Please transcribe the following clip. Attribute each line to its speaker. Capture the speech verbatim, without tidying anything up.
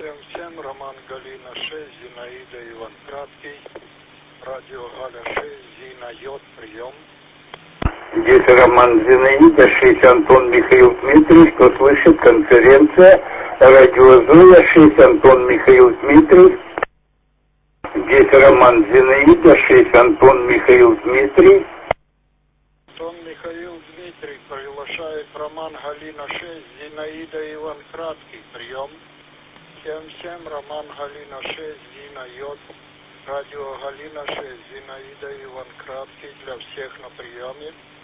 Speaker 1: семь-семь, Роман Галина шесть, Зинаида Иван Краткий, радио Галя шесть, Зина Йод, прием.
Speaker 2: Здесь Роман Зинаида шесть, Антон Михаил Дмитриевич, кто слышит, конференция, радио Зоя шесть, Антон Михаил Дмитриевич. Здесь Роман Зинаида шесть, Антон Михаил Дмитриевич.
Speaker 1: Антон Михаил Дмитрий приглашает Роман Галина шесть, Зинаида Иван Краткий, прием. семь-семь, Роман Галина шесть, Зина Йод, радио Галина шесть, Зинаида Иван Краткий, для всех на приеме.